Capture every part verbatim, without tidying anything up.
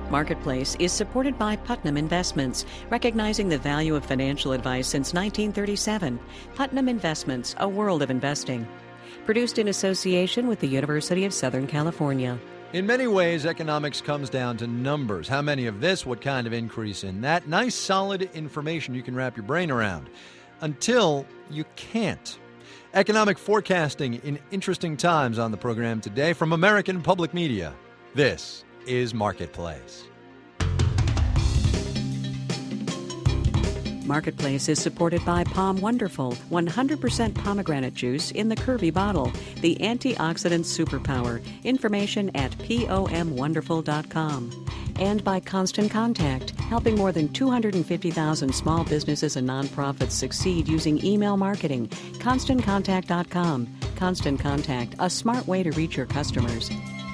Marketplace is supported by Putnam Investments, recognizing the value of financial advice since nineteen thirty-seven. Putnam Investments, a world of investing. Produced in association with the University of Southern California. In many ways, economics comes down to numbers. How many of this, what kind of increase in that? Nice, solid information you can wrap your brain around. Until you can't. Economic forecasting in interesting times on the program today from American Public Media. This is Marketplace. Marketplace is supported by Palm Wonderful, one hundred percent pomegranate juice in the curvy bottle, the antioxidant superpower. Information at pom wonderful dot com. And by Constant Contact, helping more than two hundred fifty thousand small businesses and nonprofits succeed using email marketing. constant contact dot com. Constant Contact, a smart way to reach your customers.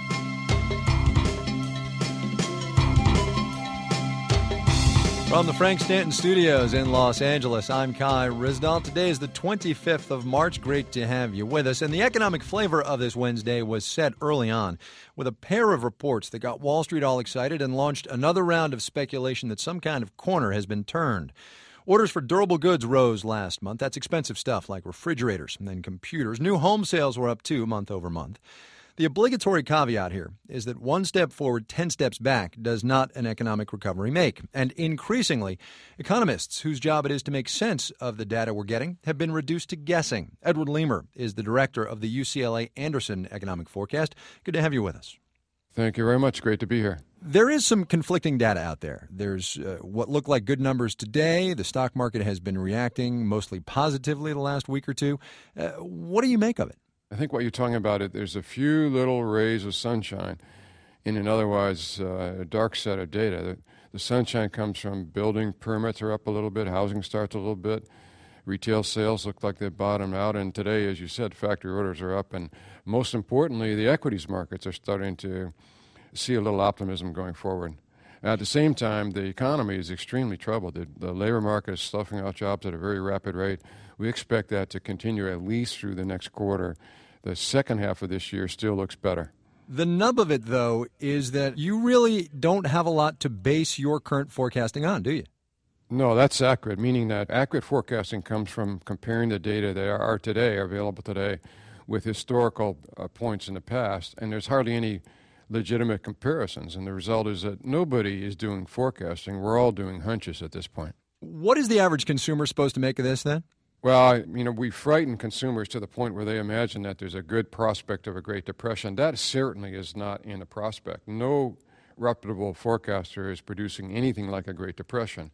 From the Frank Stanton Studios in Los Angeles, I'm Kai Ryssdal. Today is the twenty-fifth of March. Great to have you with us. And the economic flavor of this Wednesday was set early on with a pair of reports that got Wall Street all excited and launched another round of speculation that some kind of corner has been turned. Orders for durable goods rose last month. That's expensive stuff like refrigerators and then computers. New home sales were up too, month over month. The obligatory caveat here is that one step forward, ten steps back does not an economic recovery make. And increasingly, economists whose job it is to make sense of the data we're getting have been reduced to guessing. Edward Leamer is the director of the U C L A Anderson Economic Forecast. Good to have you with us. Thank you very much. Great to be here. There is some conflicting data out there. There's uh, what look like good numbers today. The stock market has been reacting mostly positively the last week or two. Uh, what do you make of it? I think what you're talking about, it there's a few little rays of sunshine in an otherwise uh, dark set of data. The, the sunshine comes from building permits are up a little bit, housing starts a little bit, retail sales look like they bottomed out, and today, as you said, factory orders are up, and most importantly, the equities markets are starting to see a little optimism going forward. At the same time, the economy is extremely troubled. The, the labor market is stuffing out jobs at a very rapid rate. We expect that to continue at least through the next quarter. The second half of this year still looks better. The nub of it, though, is that you really don't have a lot to base your current forecasting on, do you? No, that's accurate, meaning that accurate forecasting comes from comparing the data that are today, are available today, with historical uh, points in the past, and there's hardly any legitimate comparisons, and the result is that nobody is doing forecasting. We're all doing hunches at this point. What is the average consumer supposed to make of this, then? Well, you know, we frighten consumers to the point where they imagine that there's a good prospect of a Great Depression. That certainly is not in the prospect. No reputable forecaster is producing anything like a Great Depression.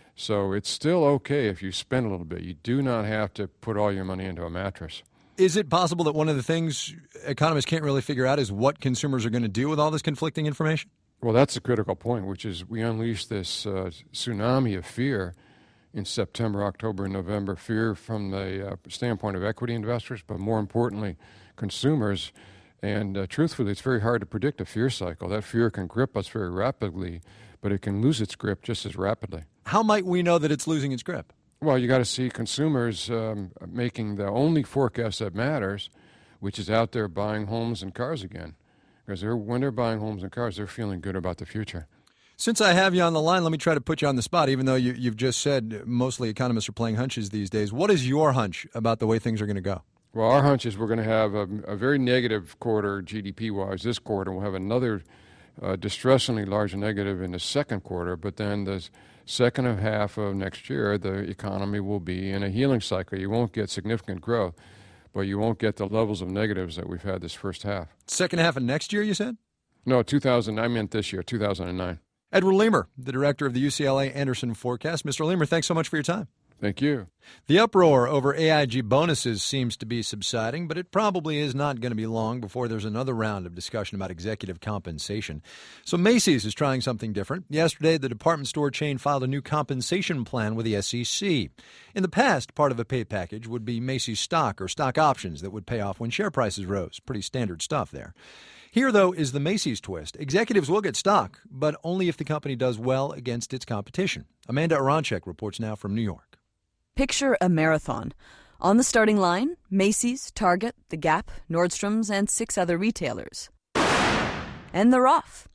So it's still okay if you spend a little bit. You do not have to put all your money into a mattress. Is it possible that one of the things economists can't really figure out is what consumers are going to do with all this conflicting information? Well, that's a critical point, which is we unleashed this uh, tsunami of fear in September, October, and November, fear from the uh, standpoint of equity investors, but more importantly, consumers. And uh, truthfully, it's very hard to predict a fear cycle. That fear can grip us very rapidly, but it can lose its grip just as rapidly. How might we know that it's losing its grip? Well, you got to see consumers um, making the only forecast that matters, which is out there buying homes and cars again. Because they're, when they're buying homes and cars, they're feeling good about the future. Since I have you on the line, let me try to put you on the spot, even though you, you've just said mostly economists are playing hunches these days. What is your hunch about the way things are going to go? Well, our hunch is we're going to have a, a very negative quarter G D P-wise this quarter. We'll have another uh, distressingly large negative in the second quarter, but then the second half of next year, the economy will be in a healing cycle. You won't get significant growth, but you won't get the levels of negatives that we've had this first half. Second half of next year, you said? No, two thousand. I meant this year, two thousand nine. Edward Leamer, the director of the U C L A Anderson Forecast. Mister Leamer, thanks so much for your time. Thank you. The uproar over A I G bonuses seems to be subsiding, but it probably is not going to be long before there's another round of discussion about executive compensation. So Macy's is trying something different. Yesterday, the department store chain filed a new compensation plan with the S E C. In the past, part of a pay package would be Macy's stock or stock options that would pay off when share prices rose. Pretty standard stuff there. Here, though, is the Macy's twist. Executives will get stock, but only if the company does well against its competition. Amanda Aronchek reports now from New York. Picture a marathon. On the starting line, Macy's, Target, The Gap, Nordstrom's, and six other retailers. And they're off.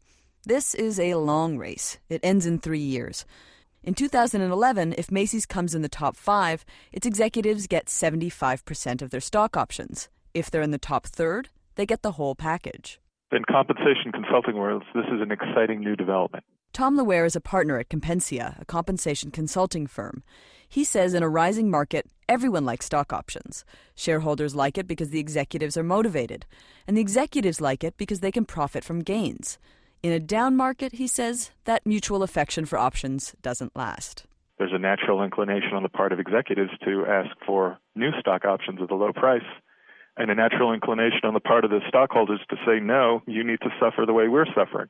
This is a long race. It ends in three years. In two thousand eleven, if Macy's comes in the top five, its executives get seventy-five percent of their stock options. If they're in the top third, they get the whole package. In compensation consulting worlds, this is an exciting new development. Tom LeWare is a partner at Compensia, a compensation consulting firm. He says in a rising market, everyone likes stock options. Shareholders like it because the executives are motivated, and the executives like it because they can profit from gains. In a down market, he says, that mutual affection for options doesn't last. There's a natural inclination on the part of executives to ask for new stock options at a low price, and a natural inclination on the part of the stockholders to say, no, you need to suffer the way we're suffering.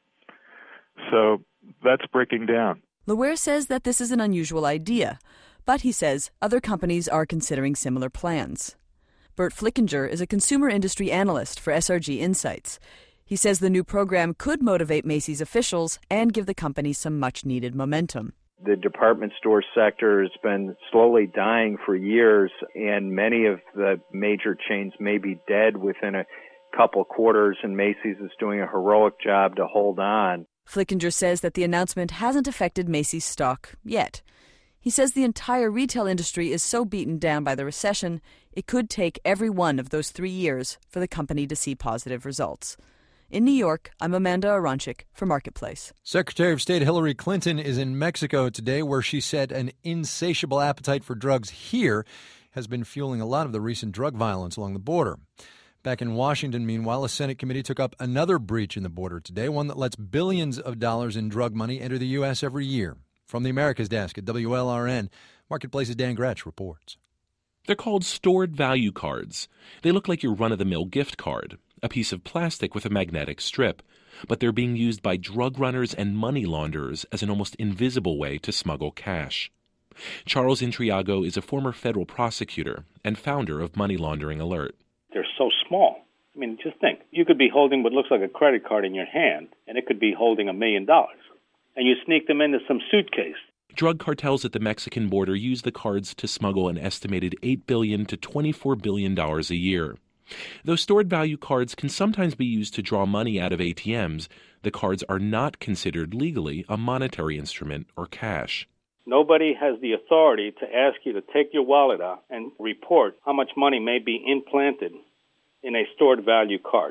So that's breaking down. LeWare says that this is an unusual idea, but he says other companies are considering similar plans. Bert Flickinger is a consumer industry analyst for S R G Insights. He says the new program could motivate Macy's officials and give the company some much-needed momentum. The department store sector has been slowly dying for years, and many of the major chains may be dead within a couple quarters, and Macy's is doing a heroic job to hold on. Flickinger says that the announcement hasn't affected Macy's stock yet. He says the entire retail industry is so beaten down by the recession, it could take every one of those three years for the company to see positive results. In New York, I'm Amanda Aronchik for Marketplace. Secretary of State Hillary Clinton is in Mexico today, where she said an insatiable appetite for drugs here has been fueling a lot of the recent drug violence along the border. Back in Washington, meanwhile, a Senate committee took up another breach in the border today, one that lets billions of dollars in drug money enter the U S every year. From the Americas Desk at W L R N, Marketplace's Dan Gretsch reports. They're called stored value cards. They look like your run-of-the-mill gift card, a piece of plastic with a magnetic strip. But they're being used by drug runners and money launderers as an almost invisible way to smuggle cash. Charles Intriago is a former federal prosecutor and founder of Money Laundering Alert. They're so small. I mean, just think. You could be holding what looks like a credit card in your hand, and it could be holding a million dollars. And you sneak them into some suitcase. Drug cartels at the Mexican border use the cards to smuggle an estimated eight billion dollars to twenty-four billion dollars a year. Though stored value cards can sometimes be used to draw money out of A T Ms, the cards are not considered legally a monetary instrument or cash. Nobody has the authority to ask you to take your wallet out and report how much money may be implanted in a stored value card.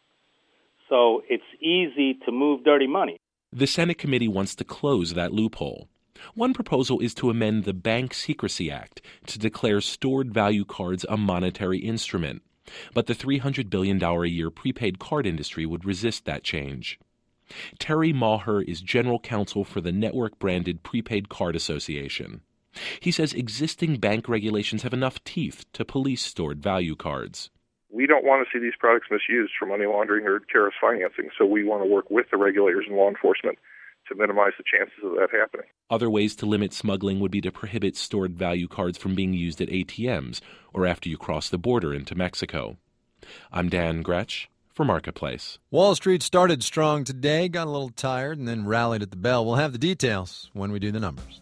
So it's easy to move dirty money. The Senate committee wants to close that loophole. One proposal is to amend the Bank Secrecy Act to declare stored value cards a monetary instrument. But the three hundred billion dollars a year prepaid card industry would resist that change. Terry Maher is general counsel for the network-branded Prepaid Card Association. He says existing bank regulations have enough teeth to police stored value cards. We don't want to see these products misused for money laundering or terrorist financing, so we want to work with the regulators and law enforcement to minimize the chances of that happening. Other ways to limit smuggling would be to prohibit stored value cards from being used at A T Ms or after you cross the border into Mexico. I'm Dan Gretsch for Marketplace. Wall Street started strong today, got a little tired, and then rallied at the bell. We'll have the details when we do the numbers.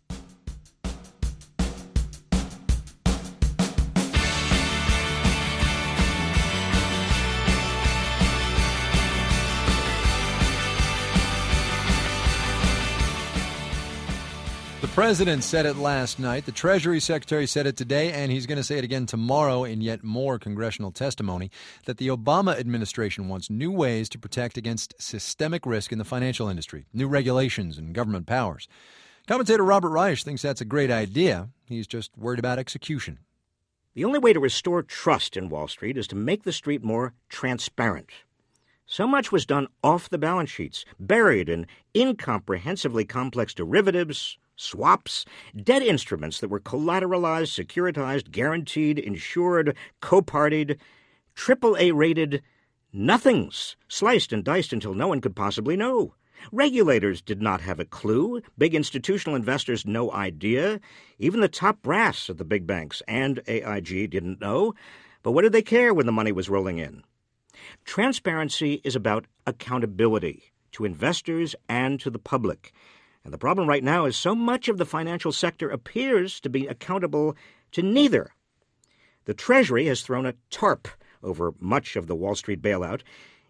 The president said it last night. The Treasury Secretary said it today, and he's going to say it again tomorrow in yet more congressional testimony, that the Obama administration wants new ways to protect against systemic risk in the financial industry, new regulations and government powers. Commentator Robert Reich thinks that's a great idea. He's just worried about execution. The only way to restore trust in Wall Street is to make the street more transparent. So much was done off the balance sheets, buried in incomprehensibly complex derivatives, swaps, debt instruments that were collateralized, securitized, guaranteed, insured, co-partied, triple A-rated nothings, sliced and diced until no one could possibly know. Regulators did not have a clue. Big institutional investors, no idea. Even the top brass at the big banks and A I G didn't know. But what did they care when the money was rolling in? Transparency is about accountability to investors and to the public. And the problem right now is so much of the financial sector appears to be accountable to neither. The Treasury has thrown a tarp over much of the Wall Street bailout.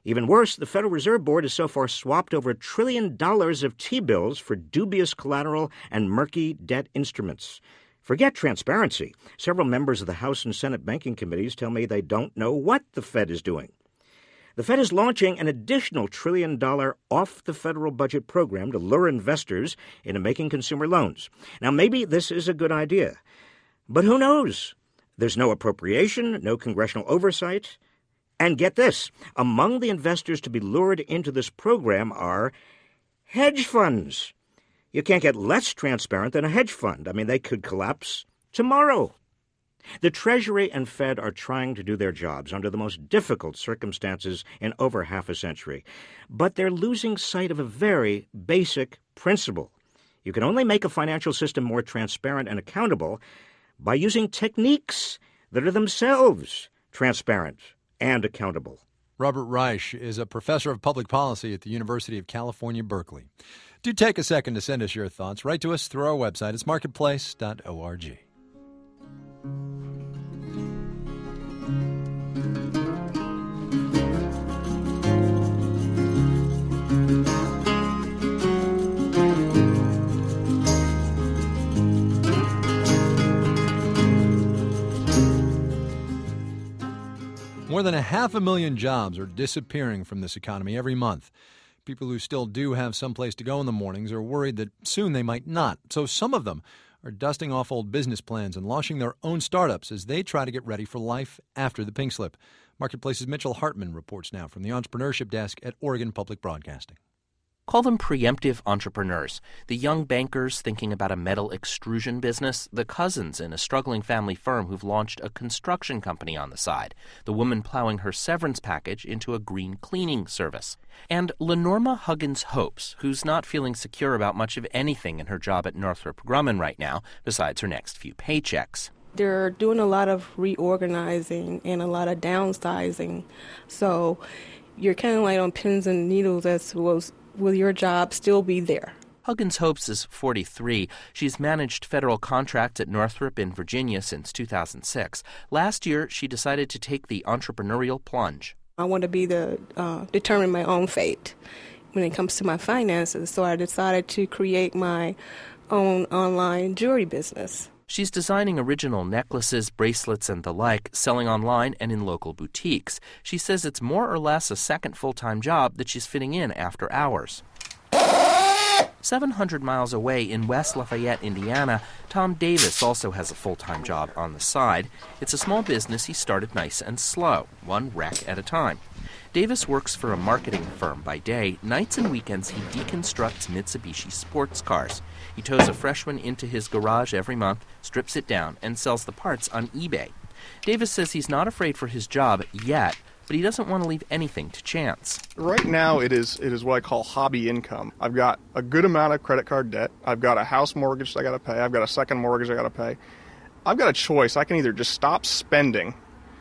Even worse, the Federal Reserve Board has so far swapped over a trillion dollars of T-bills for dubious collateral and murky debt instruments. Forget transparency. Several members of the House and Senate banking committees tell me they don't know what the Fed is doing. The Fed is launching an additional trillion-dollar off-the-federal-budget program to lure investors into making consumer loans. Now, maybe this is a good idea, but who knows? There's no appropriation, no congressional oversight. And get this, among the investors to be lured into this program are hedge funds. You can't get less transparent than a hedge fund. I mean, they could collapse tomorrow. The Treasury and Fed are trying to do their jobs under the most difficult circumstances in over half a century. But they're losing sight of a very basic principle. You can only make a financial system more transparent and accountable by using techniques that are themselves transparent and accountable. Robert Reich is a professor of public policy at the University of California, Berkeley. Do take a second to send us your thoughts. Write to us through our website. It's marketplace dot org. More than a half a million jobs are disappearing from this economy every month. People who still do have someplace to go in the mornings are worried that soon they might not. So some of them are dusting off old business plans and launching their own startups as they try to get ready for life after the pink slip. Marketplace's Mitchell Hartman reports now from the entrepreneurship desk at Oregon Public Broadcasting. Call them preemptive entrepreneurs, the young bankers thinking about a metal extrusion business, the cousins in a struggling family firm who've launched a construction company on the side, the woman plowing her severance package into a green cleaning service, and Lenorma Huggins Hopes, who's not feeling secure about much of anything in her job at Northrop Grumman right now, besides her next few paychecks. They're doing a lot of reorganizing and a lot of downsizing, so you're kind of like on pins and needles as to what's will your job still be there? Huggins Hopes is forty-three. She's managed federal contracts at Northrop in Virginia since two thousand six. Last year, she decided to take the entrepreneurial plunge. I want to be the uh, determine my own fate when it comes to my finances, so I decided to create my own online jewelry business. She's designing original necklaces, bracelets, and the like, selling online and in local boutiques. She says it's more or less a second full-time job that she's fitting in after hours. seven hundred miles away in West Lafayette, Indiana, Tom Davis also has a full-time job on the side. It's a small business he started nice and slow, one wreck at a time. Davis works for a marketing firm by day. Nights and weekends, he deconstructs Mitsubishi sports cars. He tows a fresh one into his garage every month, strips it down, and sells the parts on eBay. Davis says he's not afraid for his job yet, but he doesn't want to leave anything to chance. Right now, it is it is what I call hobby income. I've got a good amount of credit card debt. I've got a house mortgage I got to pay. I've got a second mortgage I got to pay. I've got a choice. I can either just stop spending,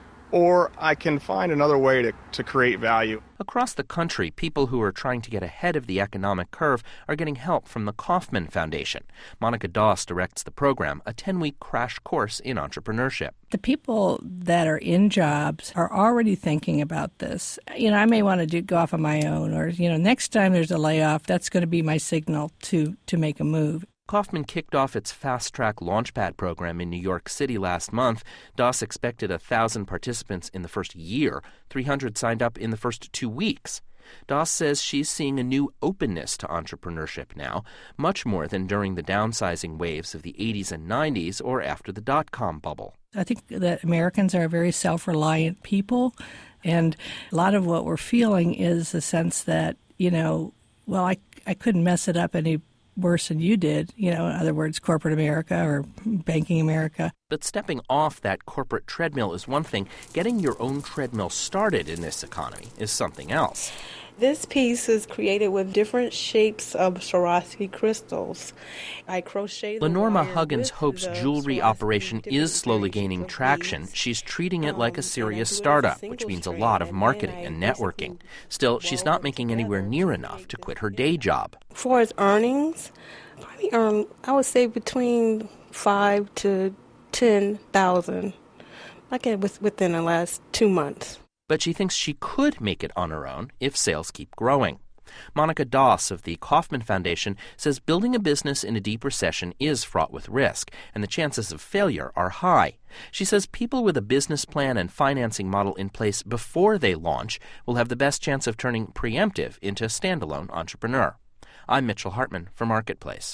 or I can find another way to, to create value. Across the country, people who are trying to get ahead of the economic curve are getting help from the Kauffman Foundation. Monica Doss directs the program, a ten-week crash course in entrepreneurship. The people that are in jobs are already thinking about this. You know, I may want to do, go off on my own, or, you know, next time there's a layoff, that's going to be my signal to, to make a move. Kauffman kicked off its fast-track Launchpad program in New York City last month. Doss expected one thousand participants in the first year. three hundred signed up in the first two weeks. Doss says she's seeing a new openness to entrepreneurship now, much more than during the downsizing waves of the eighties and nineties or after the dot-com bubble. I think that Americans are very self-reliant people, and a lot of what we're feeling is the sense that, you know, well, I, I couldn't mess it up any worse than you did, you know, in other words, corporate America or banking America. But stepping off that corporate treadmill is one thing. Getting your own treadmill started in this economy is something else. This piece is created with different shapes of Swarovski crystals. I crocheted. Lenorma Huggins Hope's jewelry operation is slowly gaining traction. She's treating it like a serious startup, which means a lot of marketing and networking. Still, she's not making anywhere near enough to quit her day job. As far as earnings, probably earn, I would say between five to ten thousand, like it was within the last two months. but she thinks she could make it on her own if sales keep growing. Monica Doss of the Kauffman Foundation says building a business in a deep recession is fraught with risk, and the chances of failure are high. She says people with a business plan and financing model in place before they launch will have the best chance of turning preemptive into a standalone entrepreneur. I'm Mitchell Hartman for Marketplace.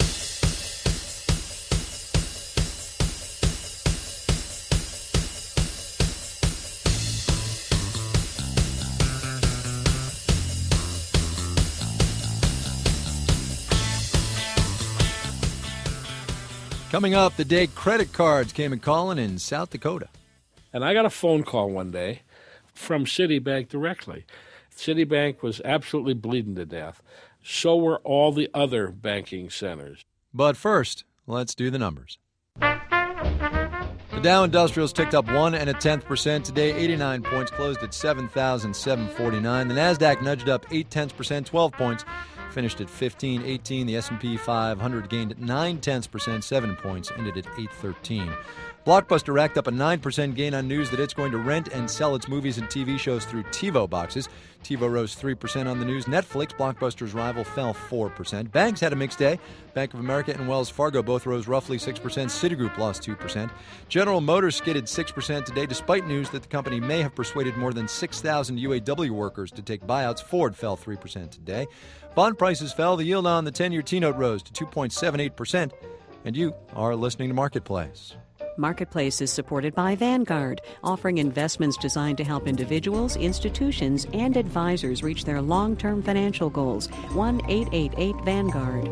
Coming up, the day credit cards came a-calling in South Dakota. And I got a phone call one day from Citibank directly. Citibank was absolutely bleeding to death. So were all the other banking centers. But first, let's do the numbers. The Dow Industrials ticked up one and a tenth percent today, eighty-nine points, closed at seven thousand seven hundred forty-nine. The Nasdaq nudged up eight tenths percent, twelve points, finished at fifteen eighteen. The S and P five hundred gained nine tenths percent, seven points, ended at eight thirteen. Blockbuster racked up a nine percent gain on news that it's going to rent and sell its movies and T V shows through TiVo boxes. TiVo rose three percent on the news. Netflix, Blockbuster's rival, fell four percent. Banks had a mixed day. Bank of America and Wells Fargo both rose roughly six percent. Citigroup lost two percent. General Motors skidded six percent today, despite news that the company may have persuaded more than six thousand U A W workers to take buyouts. Ford fell three percent today. Bond prices fell. The yield on the ten-year T-note rose to two point seven eight percent. And you are listening to Marketplace. Marketplace is supported by Vanguard, offering investments designed to help individuals, institutions, and advisors reach their long-term financial goals. one eight eight eight Vanguard.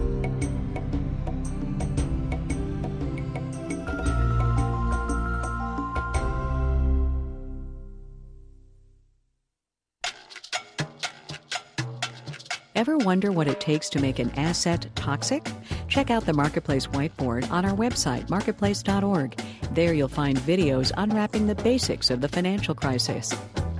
Ever wonder what it takes to make an asset toxic? Check out the Marketplace whiteboard on our website, marketplace dot org. There you'll find videos unwrapping the basics of the financial crisis.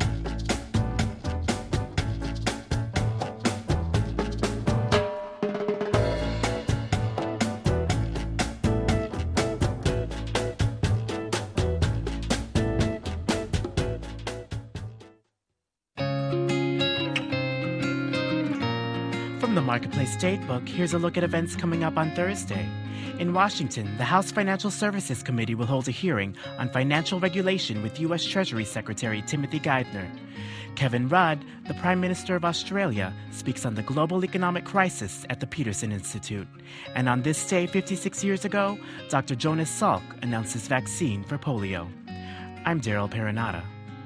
From the Marketplace Datebook, here's a look at events coming up on Thursday. In Washington, the House Financial Services Committee will hold a hearing on financial regulation with U S Treasury Secretary Timothy Geithner. Kevin Rudd, the Prime Minister of Australia, speaks on the global economic crisis at the Peterson Institute. And on this day fifty-six years ago, Doctor Jonas Salk announced his vaccine for polio. I'm Daryl Perenata.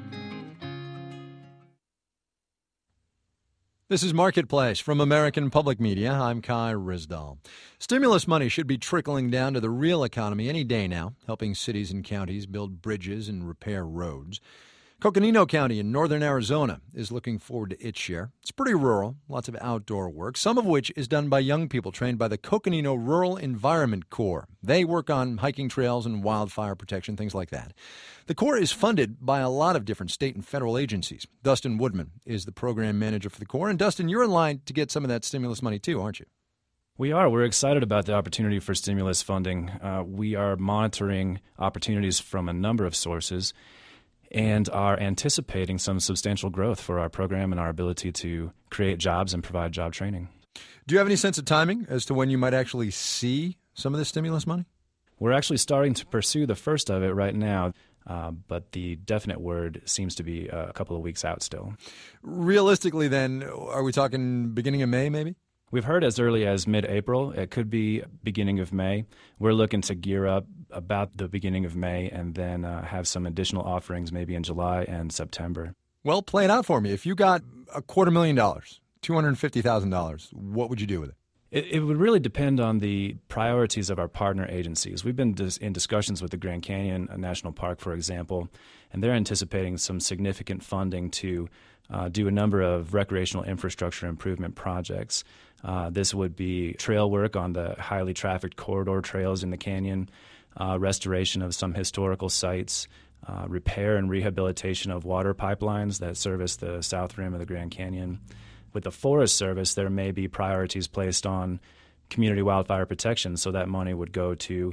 This is Marketplace from American Public Media. I'm Kai Risdall. Stimulus money should be trickling down to the real economy any day now, helping cities and counties build bridges and repair roads. Coconino County in northern Arizona is looking forward to its share. It's pretty rural, lots of outdoor work, some of which is done by young people trained by the Coconino Rural Environment Corps. They work on hiking trails and wildfire protection, things like that. The Corps is funded by a lot of different state and federal agencies. Dustin Woodman is the program manager for the Corps. And Dustin, you're in line to get some of that stimulus money too, aren't you? We are. We're excited about the opportunity for stimulus funding. Uh, we are monitoring opportunities from a number of sources and are anticipating some substantial growth for our program and our ability to create jobs and provide job training. Do you have any sense of timing as to when you might actually see some of this stimulus money? We're actually starting to pursue the first of it right now, uh, but the definite word seems to be a couple of weeks out still. Realistically, then, are we talking beginning of May maybe? We've heard as early as mid-April. It could be beginning of May. We're looking to gear up about the beginning of May and then uh, have some additional offerings maybe in July and September. Well, play it out for me. If you got a quarter million dollars, two hundred fifty thousand dollars, what would you do with it? It, it would really depend on the priorities of our partner agencies. We've been dis- in discussions with the Grand Canyon National Park, for example, and they're anticipating some significant funding to uh, do a number of recreational infrastructure improvement projects. Uh, this would be trail work on the highly trafficked corridor trails in the canyon, uh, restoration of some historical sites, uh, repair and rehabilitation of water pipelines that service the south rim of the Grand Canyon. With the Forest Service, there may be priorities placed on community wildfire protection, so that money would go to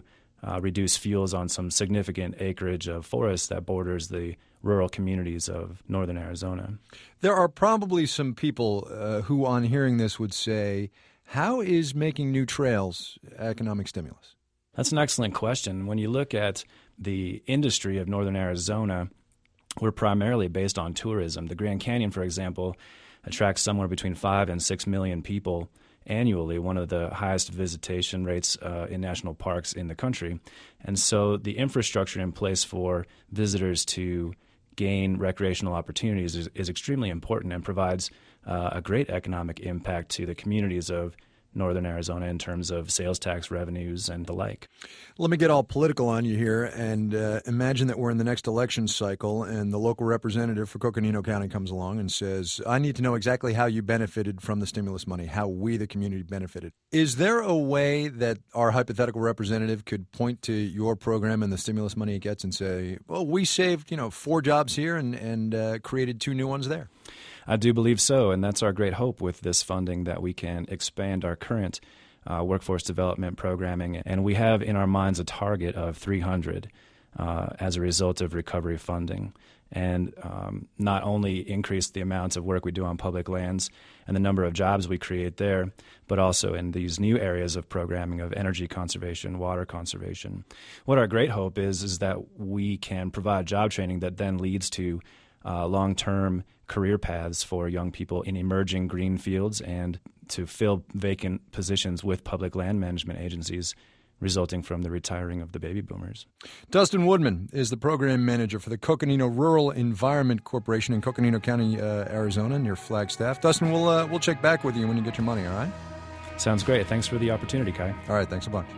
uh, reduce fuels on some significant acreage of forest that borders the rural communities of northern Arizona. There are probably some people uh, who, on hearing this, would say, how is making new trails economic stimulus? That's an excellent question. When you look at the industry of northern Arizona, we're primarily based on tourism. The Grand Canyon, for example, attracts somewhere between five and six million people annually, one of the highest visitation rates uh, in national parks in the country. And so the infrastructure in place for visitors to gain recreational opportunities is, is extremely important and provides uh, a great economic impact to the communities of northern Arizona in terms of sales tax revenues and the like. Let me get all political on you here and uh, imagine that we're in the next election cycle and the local representative for Coconino County comes along and says, I need to know exactly how you benefited from the stimulus money, how we, the community, benefited. Is there a way that our hypothetical representative could point to your program and the stimulus money it gets and say, well, we saved, you know, four jobs here and, and uh, created two new ones there? I do believe so, and that's our great hope with this funding, that we can expand our current uh, workforce development programming. And we have in our minds a target of three hundred uh, as a result of recovery funding, and um, not only increase the amounts of work we do on public lands and the number of jobs we create there, but also in these new areas of programming of energy conservation, water conservation. What our great hope is is that we can provide job training that then leads to uh, long-term career paths for young people in emerging green fields and to fill vacant positions with public land management agencies resulting from the retiring of the baby boomers. Dustin Woodman is the program manager for the Coconino Rural Environment Corporation in Coconino County, uh, Arizona, near Flagstaff. Dustin, we'll, uh, we'll check back with you when you get your money, all right? Sounds great. Thanks for the opportunity, Kai. All right, thanks a bunch.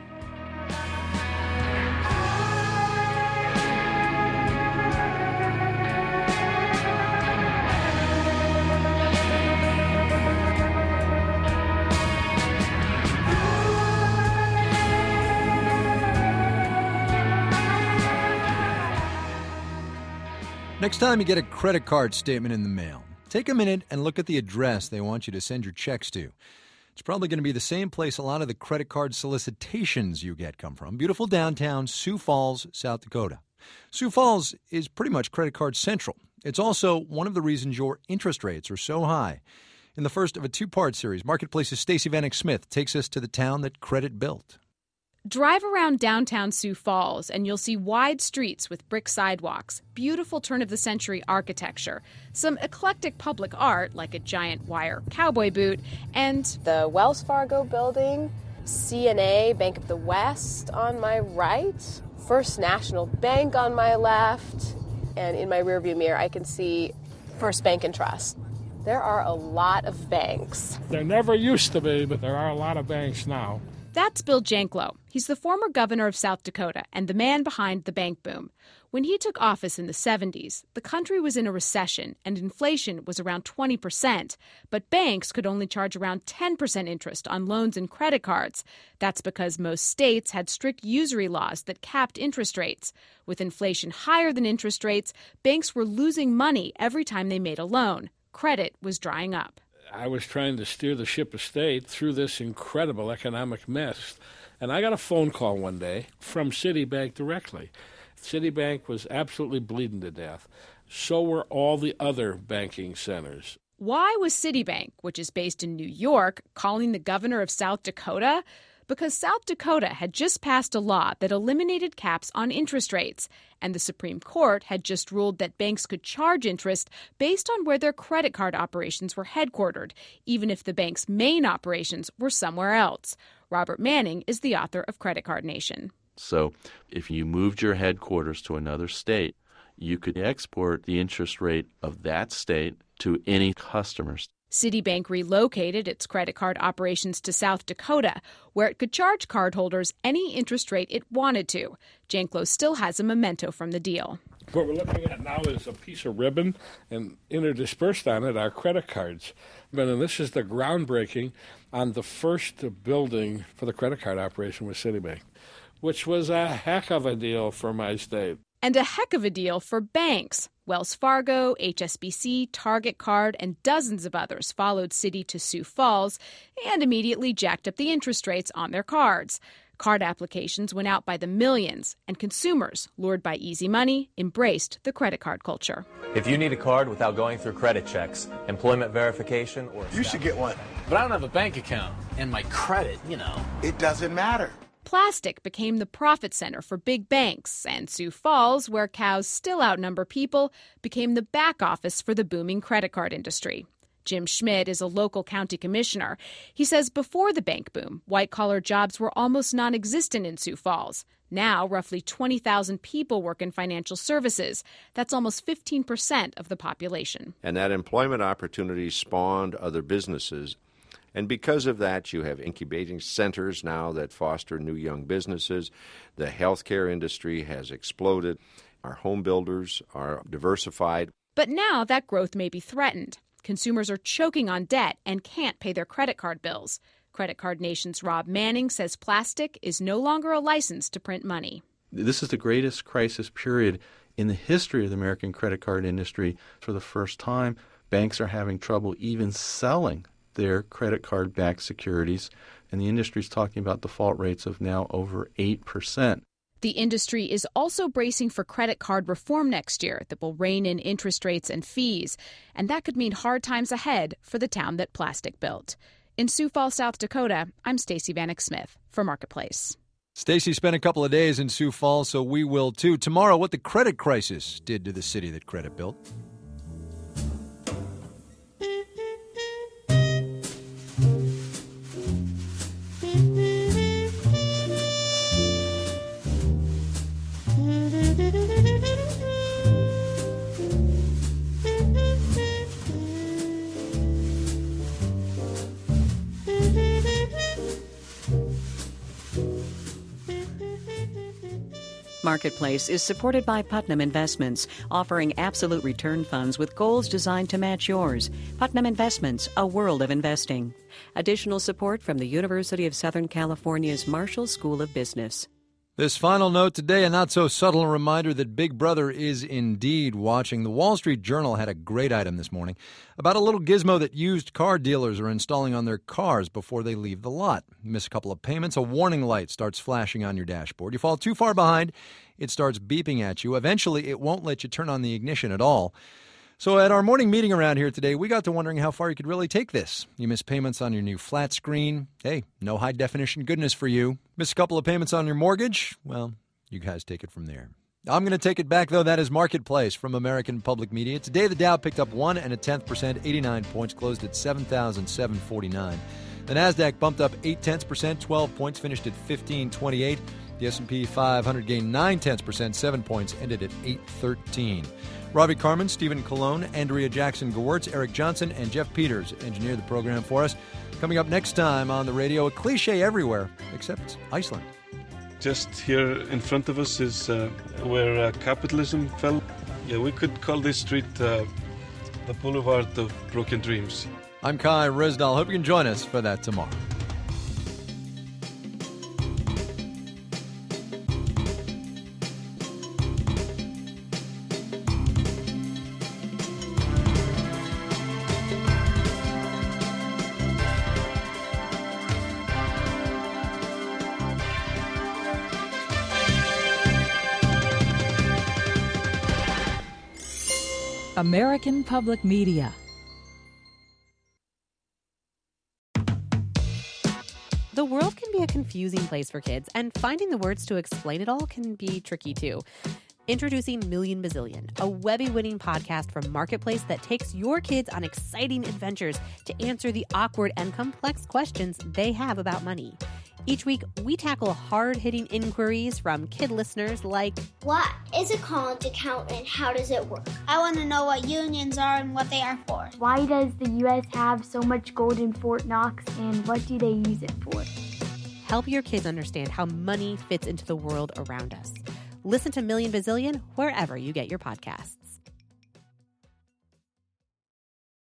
Next time you get a credit card statement in the mail, take a minute and look at the address they want you to send your checks to. It's probably going to be the same place a lot of the credit card solicitations you get come from. Beautiful downtown Sioux Falls, South Dakota. Sioux Falls is pretty much credit card central. It's also one of the reasons your interest rates are so high. In the first of a two-part series, Marketplace's Stacey Vanek Smith takes us to the town that credit built. Drive around downtown Sioux Falls and you'll see wide streets with brick sidewalks, beautiful turn-of-the-century architecture, some eclectic public art like a giant wire cowboy boot, and the Wells Fargo building, C N A, Bank of the West on my right, First National Bank on my left, and in my rearview mirror I can see First Bank and Trust. There are a lot of banks. There never used to be, but there are a lot of banks now. That's Bill Janklow. He's the former governor of South Dakota and the man behind the bank boom. When he took office in the seventies, the country was in a recession and inflation was around twenty percent, but banks could only charge around ten percent interest on loans and credit cards. That's because most states had strict usury laws that capped interest rates. With inflation higher than interest rates, banks were losing money every time they made a loan. Credit was drying up. I was trying to steer the ship of state through this incredible economic mess. And I got a phone call one day from Citibank directly. Citibank was absolutely bleeding to death. So were all the other banking centers. Why was Citibank, which is based in New York, calling the governor of South Dakota? Because South Dakota had just passed a law that eliminated caps on interest rates, and the Supreme Court had just ruled that banks could charge interest based on where their credit card operations were headquartered, even if the bank's main operations were somewhere else. Robert Manning is the author of Credit Card Nation. So if you moved your headquarters to another state, you could export the interest rate of that state to any customers. Citibank relocated its credit card operations to South Dakota, where it could charge cardholders any interest rate it wanted to. Janklow still has a memento from the deal. What we're looking at now is a piece of ribbon, and interdispersed on it are credit cards. And this is the groundbreaking on the first building for the credit card operation with Citibank, which was a heck of a deal for my state. And a heck of a deal for banks. Wells Fargo, H S B C, Target Card, and dozens of others followed Citi to Sioux Falls and immediately jacked up the interest rates on their cards. Card applications went out by the millions, and consumers, lured by easy money, embraced the credit card culture. If you need a card without going through credit checks, employment verification, or... You should get one. But I don't have a bank account, and my credit, you know... It doesn't matter. Plastic became the profit center for big banks, and Sioux Falls, where cows still outnumber people, became the back office for the booming credit card industry. Jim Schmidt is a local county commissioner. He says before the bank boom, white-collar jobs were almost non-existent in Sioux Falls. Now, roughly twenty thousand people work in financial services. That's almost fifteen percent of the population. And that employment opportunity spawned other businesses. And because of that, you have incubating centers now that foster new young businesses. The healthcare industry has exploded. Our home builders are diversified. But now that growth may be threatened. Consumers are choking on debt and can't pay their credit card bills. Credit Card Nation's Rob Manning says plastic is no longer a license to print money. This is the greatest crisis period in the history of the American credit card industry. For the first time, banks are having trouble even selling their credit card-backed securities, and the industry is talking about default rates of now over eight percent. The industry is also bracing for credit card reform next year that will rein in interest rates and fees, and that could mean hard times ahead for the town that plastic built. In Sioux Falls, South Dakota, I'm Stacey Vanek Smith for Marketplace. Stacey spent a couple of days in Sioux Falls, so we will too. Tomorrow, what the credit crisis did to the city that credit built. Marketplace is supported by Putnam Investments, offering absolute return funds with goals designed to match yours. Putnam Investments, a world of investing. Additional support from the University of Southern California's Marshall School of Business. This final note today, a not-so-subtle reminder that Big Brother is indeed watching. The Wall Street Journal had a great item this morning about a little gizmo that used car dealers are installing on their cars before they leave the lot. You miss a couple of payments, a warning light starts flashing on your dashboard. You fall too far behind, it starts beeping at you. Eventually, it won't let you turn on the ignition at all. So at our morning meeting around here today, we got to wondering how far you could really take this. You miss payments on your new flat screen. Hey, no high-definition goodness for you. Miss a couple of payments on your mortgage. Well, you guys take it from there. I'm going to take it back, though. That is Marketplace from American Public Media. Today, the Dow picked up one and a tenth percent, eighty-nine points, closed at seven thousand seven hundred forty-nine. The Nasdaq bumped up eight tenths percent, twelve points, finished at fifteen twenty-eight. The S and P five hundred gained nine tenths percent, seven points, ended at eight thirteen. Ravi Carmen, Stephen Colon, Andrea Jackson-Gewirtz, Eric Johnson, and Jeff Peters engineered the program for us. Coming up next time on the radio, a cliche everywhere, except Iceland. Just here in front of us is uh, where uh, capitalism fell. Yeah, we could call this street uh, the Boulevard of Broken Dreams. I'm Kai Risdal. Hope you can join us for that tomorrow. American Public Media. The world can be a confusing place for kids, and finding the words to explain it all can be tricky too. Introducing Million Bazillion, a Webby-winning podcast from Marketplace that takes your kids on exciting adventures to answer the awkward and complex questions they have about money. Each week, we tackle hard-hitting inquiries from kid listeners like, what is a college account and how does it work? I want to know what unions are and what they are for. Why does the U S have so much gold in Fort Knox and what do they use it for? Help your kids understand how money fits into the world around us. Listen to Million Bazillion wherever you get your podcasts.